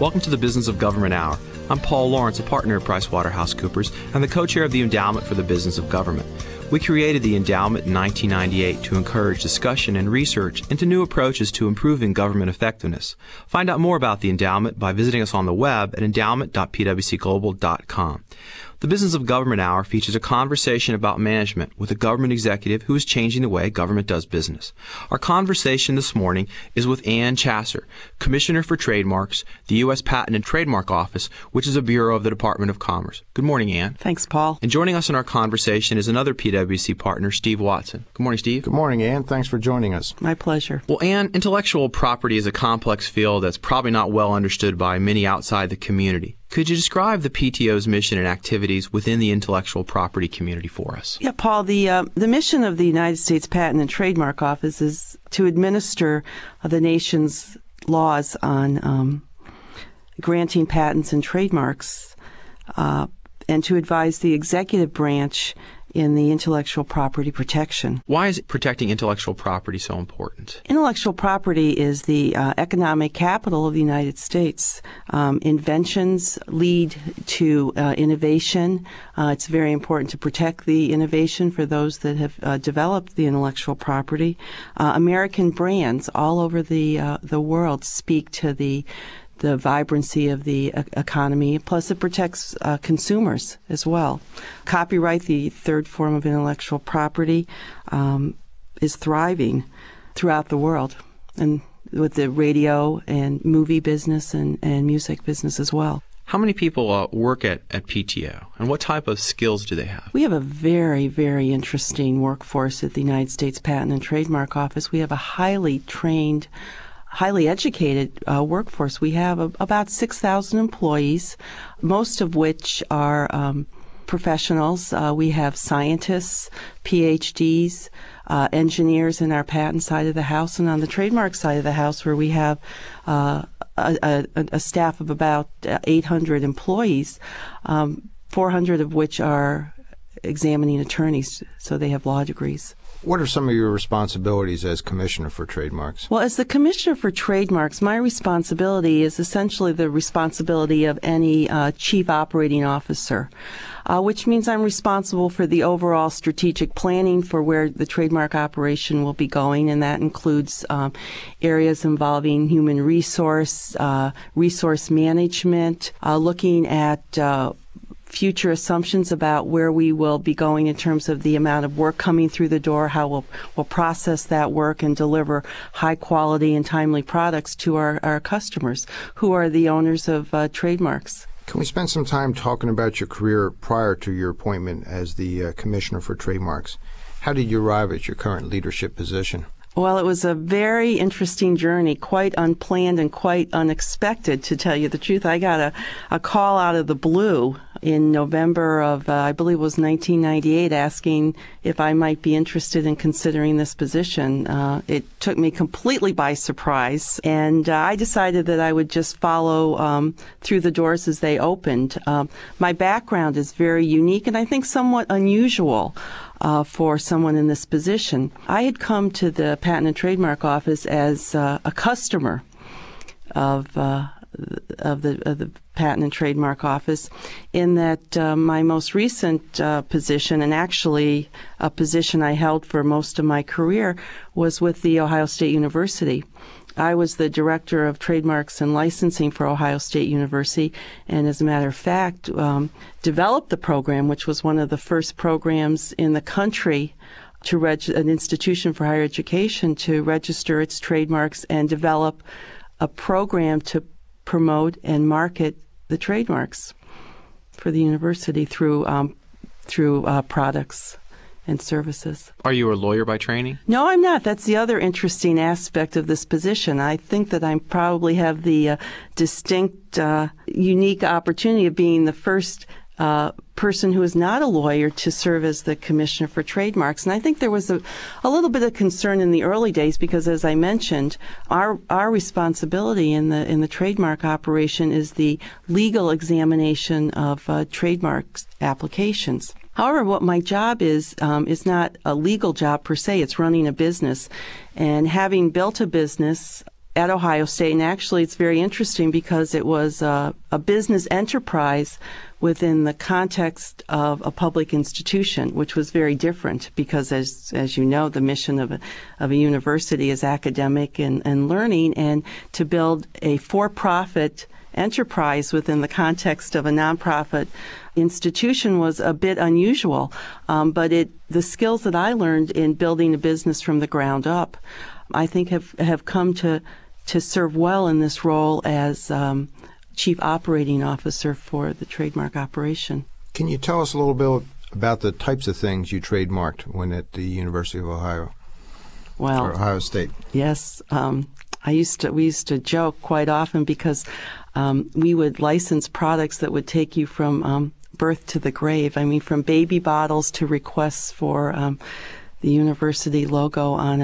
Welcome to the Business of Government Hour. I'm Paul Lawrence, a partner at PricewaterhouseCoopers, and the co-chair of the Endowment for the Business of Government. We created the Endowment in 1998 to encourage discussion and research into new approaches to improving government effectiveness. Find out more about the Endowment by visiting us on the web at endowment.pwcglobal.com. The Business of Government Hour features a conversation about management with a government executive who is changing the way government does business. Our conversation this morning is with Ann Chasser, Commissioner for Trademarks, the U.S. Patent and Trademark Office, which is a bureau of the Department of Commerce. Good morning, Ann. Thanks, Paul. And joining us in our conversation is another PwC partner, Steve Watson. Good morning, Steve. Good morning, Ann. Thanks for joining us. My pleasure. Well, Ann, intellectual property is a complex field that's probably not well understood by many outside the community. Could you describe the PTO's mission and activities within the intellectual property community for us? Yeah, Paul, the mission of the United States Patent and Trademark Office is to administer the nation's laws on granting patents and trademarks and to advise the executive branch in the intellectual property protection. Why is protecting intellectual property so important? Intellectual property is the economic capital of the United States. Inventions lead to innovation. It's very important to protect the innovation for those that have developed the intellectual property. American brands all over the world speak to the vibrancy of the economy, plus it protects consumers as well. Copyright, the third form of intellectual property, is thriving throughout the world, and with the radio and movie business and music business as well. How many people work at PTO, and what type of skills do they have? We have a very, very interesting workforce at the United States Patent and Trademark Office. We have a highly trained, highly educated workforce. We have about 6,000 employees, most of which are professionals. We have scientists, PhDs, engineers in our patent side of the house, and on the trademark side of the house, where we have a staff of about 800 employees, 400 of which are examining attorneys, so they have law degrees. What are some of your responsibilities as Commissioner for Trademarks? Well, as the Commissioner for Trademarks, my responsibility is essentially the responsibility of any Chief Operating Officer, which means I'm responsible for the overall strategic planning for where the trademark operation will be going, and that includes areas involving human resource management, looking at future assumptions about where we will be going in terms of the amount of work coming through the door, how we'll process that work and deliver high quality and timely products to our customers, who are the owners of trademarks. Can we spend some time talking about your career prior to your appointment as the Commissioner for Trademarks? How did you arrive at your current leadership position? Well, it was a very interesting journey, quite unplanned and quite unexpected, to tell you the truth. I got a call out of the blue in November of, I believe it was 1998, asking if I might be interested in considering this position. It took me completely by surprise, and I decided that I would just follow through the doors as they opened. My background is very unique and I think somewhat unusual for someone in this position. I had come to the Patent and Trademark Office as a customer of the Patent and Trademark Office, in that my most recent position, and actually a position I held for most of my career, was with the Ohio State University. I was the Director of Trademarks and Licensing for Ohio State University, and as a matter of fact, developed the program, which was one of the first programs in the country to an institution for higher education to register its trademarks and develop a program to promote and market the trademarks for the university through products and services. Are you a lawyer by training? No, I'm not. That's the other interesting aspect of this position. I think that I probably have the distinct, unique opportunity of being the first person who is not a lawyer to serve as the Commissioner for Trademarks. And I think there was a little bit of concern in the early days because, as I mentioned, our responsibility in the trademark operation is the legal examination of trademark applications. However, what my job is not a legal job per se. It's running a business. And having built a business at Ohio State. And actually, it's very interesting because it was a business enterprise within the context of a public institution, which was very different because, as you know, the mission of a university is academic and learning, and to build a for-profit enterprise within the context of a nonprofit institution was a bit unusual. But the skills that I learned in building a business from the ground up, I think have come to serve well in this role as Chief Operating Officer for the trademark operation. Can you tell us a little bit about the types of things you trademarked when at the University of Ohio? Well, or Ohio State. Yes. We used to joke quite often because we would license products that would take you from birth to the grave. I mean, from baby bottles to requests for the university logo on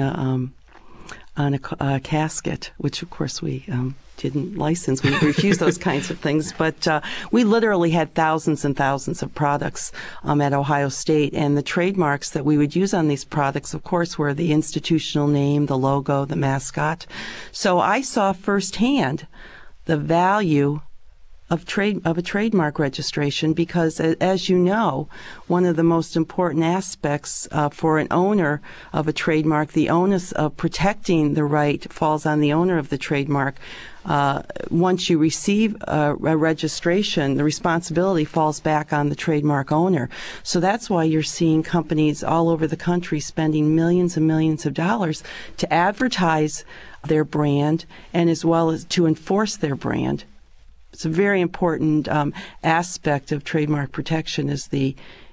a casket, which of course we didn't license. We refused those kinds of things. But we literally had thousands and thousands of products at Ohio State. And the trademarks that we would use on these products, of course, were the institutional name, the logo, the mascot. So I saw firsthand the value of a trademark registration because, as you know, one of the most important aspects for an owner of a trademark, the onus of protecting the right falls on the owner of the trademark. Once you receive a registration, the responsibility falls back on the trademark owner. So that's why you're seeing companies all over the country spending millions and millions of dollars to advertise their brand and as well as to enforce their brand. It's a very important aspect of trademark protection is the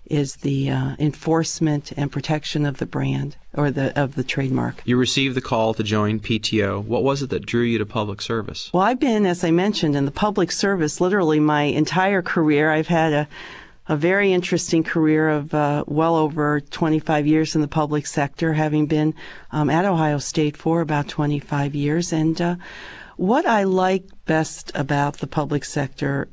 enforcement and protection of the brand or of the trademark. You received the call to join PTO. What was it that drew you to public service? Well, I've been, as I mentioned, in the public service literally my entire career. I've had a very interesting career of well over 25 years in the public sector, having been at Ohio State for about 25 years. And what I like best about the public sector,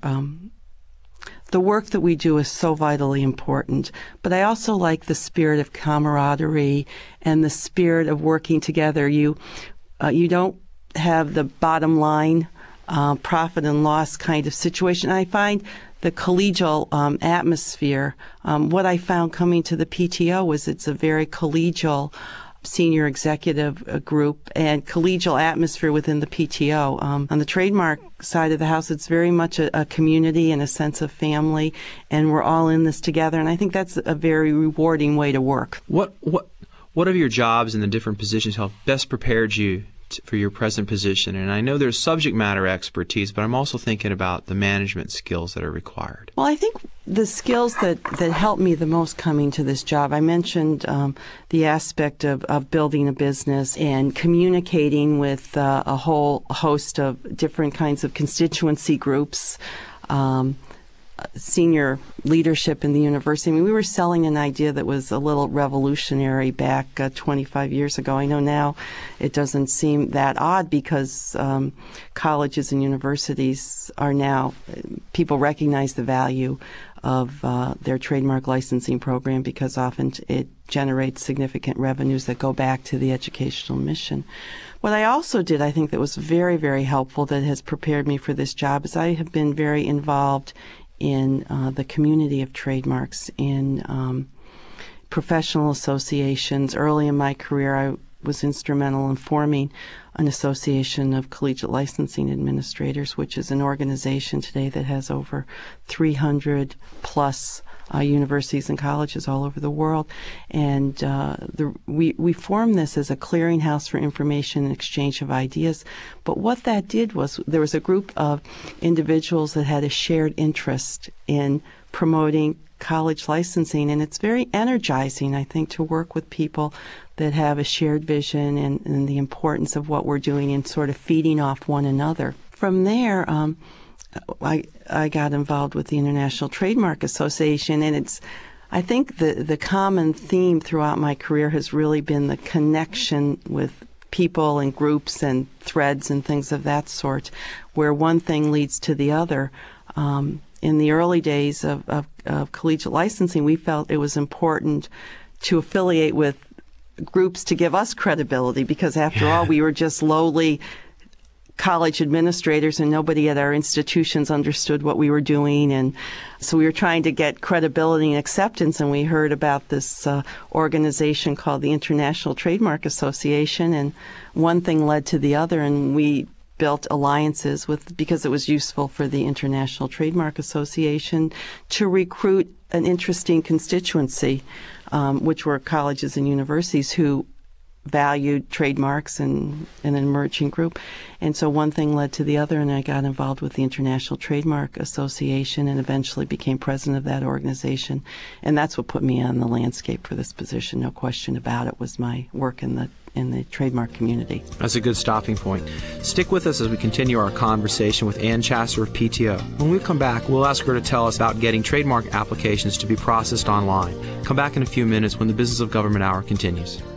the work that we do is so vitally important, but I also like the spirit of camaraderie and the spirit of working together. You don't have the bottom line, profit and loss kind of situation. I find the collegial atmosphere, what I found coming to the PTO was it's a very collegial senior executive group and collegial atmosphere within the PTO. On the trademark side of the house, it's very much a community and a sense of family, and we're all in this together, and I think that's a very rewarding way to work. What of your jobs and the different positions have best prepared you for your present position? And I know there's subject matter expertise, but I'm also thinking about the management skills that are required. Well, I think the skills that helped me the most coming to this job, I mentioned the aspect of building a business and communicating with a whole host of different kinds of constituency groups, senior leadership in the university. I mean, we were selling an idea that was a little revolutionary back 25 years ago. I know now it doesn't seem that odd because colleges and universities are now, people recognize the value of their trademark licensing program because often it generates significant revenues that go back to the educational mission. What I also did, I think that was very, very helpful that has prepared me for this job is I have been very involved in the community of trademarks, in professional associations. Early in my career, I was instrumental in forming an association of collegiate licensing administrators, which is an organization today that has over 300 plus universities and colleges all over the world. And we formed this as a clearinghouse for information and exchange of ideas. But what that did was there was a group of individuals that had a shared interest in promoting college licensing, and it's very energizing, I think, to work with people that have a shared vision and the importance of what we're doing and sort of feeding off one another. From there, I got involved with the International Trademark Association, and I think the common theme throughout my career has really been the connection with people and groups and threads and things of that sort, where one thing leads to the other. In the early days of collegiate licensing, we felt it was important to affiliate with groups to give us credibility because, after all, we were just lowly college administrators, and nobody at our institutions understood what we were doing. And so we were trying to get credibility and acceptance, and we heard about this organization called the International Trademark Association, and one thing led to the other, and we built alliances because it was useful for the International Trademark Association to recruit an interesting constituency, which were colleges and universities who valued trademarks and an emerging group. And so one thing led to the other, and I got involved with the International Trademark Association and eventually became president of that organization. And that's what put me on the landscape for this position, no question about it, was my work in the trademark community. That's a good stopping point. Stick with us as we continue our conversation with Ann Chasser of PTO. When we come back, we'll ask her to tell us about getting trademark applications to be processed online. Come back in a few minutes when the Business of Government Hour continues.